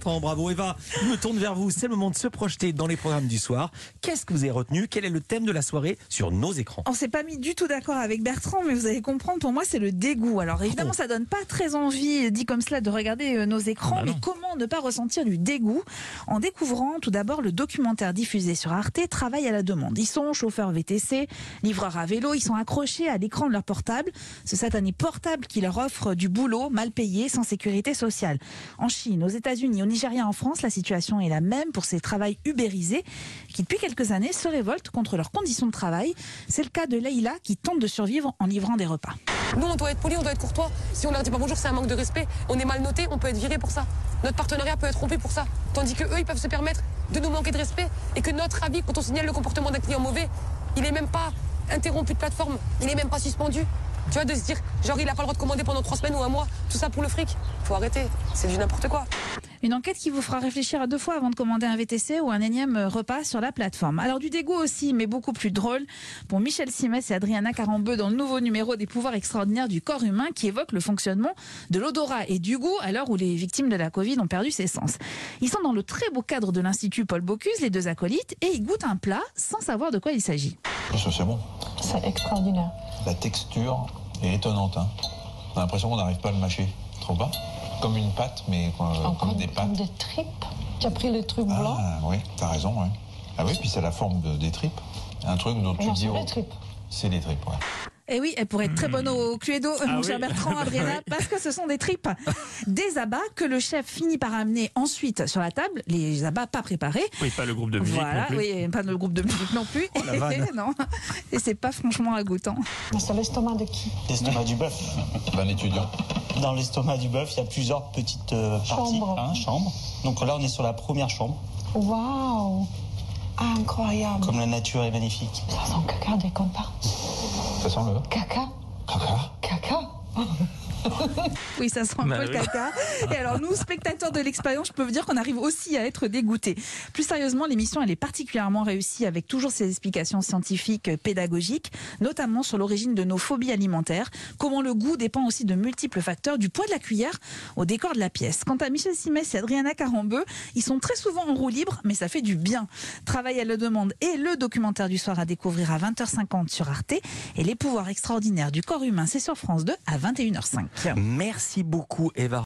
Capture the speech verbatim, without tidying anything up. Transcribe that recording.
Bertrand, bravo Eva. Je me tourne vers vous, c'est le moment de se projeter dans les programmes du soir. Qu'est-ce que vous avez retenu? Quel est le thème de la soirée sur nos écrans? On s'est pas mis du tout d'accord avec Bertrand, mais vous allez comprendre, pour moi c'est le dégoût. Alors évidemment, ça donne pas très envie, dit comme cela, de regarder nos écrans, bah mais comment ne pas ressentir du dégoût en découvrant tout d'abord le documentaire diffusé sur Arte, Travail à la demande. Ils sont chauffeurs V T C, livreurs à vélo, ils sont accrochés à l'écran de leur portable, ce satané portable qui leur offre du boulot mal payé, sans sécurité sociale. En Chine, aux États-Unis, au Nigeria, en France, la situation est la même pour ces travails ubérisés qui depuis quelques années se révoltent contre leurs conditions de travail. C'est le cas de Leïla qui tente de survivre en livrant des repas. Nous, on doit être poli, on doit être courtois. Si on leur dit pas bonjour, c'est un manque de respect. On est mal noté, on peut être viré pour ça. Notre partenariat peut être rompu pour ça. Tandis que eux, ils peuvent se permettre de nous manquer de respect et que notre avis, quand on signale le comportement d'un client mauvais, il est même pas interrompu de plateforme, il est même pas suspendu. Tu vois, de se dire, genre, il a pas le droit de commander pendant trois semaines ou un mois, tout ça pour le fric. Faut arrêter, c'est du n'importe quoi. Une enquête qui vous fera réfléchir à deux fois avant de commander un V T C ou un énième repas sur la plateforme. Alors du dégoût aussi, mais beaucoup plus drôle, pour Michel Simès et Adriana Carambeu dans le nouveau numéro des pouvoirs extraordinaires du corps humain qui évoque le fonctionnement de l'odorat et du goût à l'heure où les victimes de la Covid ont perdu ses sens. Ils sont dans le très beau cadre de l'Institut Paul Bocuse, les deux acolytes, et ils goûtent un plat sans savoir de quoi il s'agit. C'est bon. C'est extraordinaire. La texture est étonnante. Hein. On a l'impression qu'on n'arrive pas à le mâcher. Trop pas. Comme une pâte, mais quoi, comme, comme des pâtes. Comme des tripes. Tu as pris le truc blanc. Ah oui, t'as raison. Ouais. Ah oui, puis c'est la forme de, des tripes. Un truc dont tu non, dis... c'est oh, les tripes. C'est les tripes, ouais. Et oui, elle pourrait être très bonne au Cluedo, ah mon oui. cher Bertrand, Adriana, oui. parce que ce sont des tripes. Des abats que le chef finit par amener ensuite sur la table, les abats pas préparés. Oui, pas le groupe de musique voilà, non plus. Oui, pas le groupe de musique non plus. Oh, la et, non. Et c'est pas franchement ragoûtant. C'est l'estomac de qui? L'estomac du bœuf. D'un étudiant. Dans l'estomac du bœuf, il y a plusieurs petites euh, parties. Chambre. Hein, chambres. Donc là, on est sur la première chambre. Waouh! Incroyable. Comme la nature est magnifique. Ça sent caca dès qu'on part. Ça sent le... Caca. Caca. Caca. Oui, ça sent un bah peu oui. le caca. Et alors, nous, spectateurs de l'expérience, je peux vous dire qu'on arrive aussi à être dégoûtés. Plus sérieusement, l'émission, elle est particulièrement réussie avec toujours ses explications scientifiques, pédagogiques, notamment sur l'origine de nos phobies alimentaires, comment le goût dépend aussi de multiples facteurs, du poids de la cuillère au décor de la pièce. Quant à Michel Simès et Adriana Carambeu, ils sont très souvent en roue libre, mais ça fait du bien. Travail à la demande et le documentaire du soir à découvrir à vingt heures cinquante sur Arte et les pouvoirs extraordinaires du corps humain, c'est sur France deux à vingt et une heures cinq. Merci beaucoup Eva.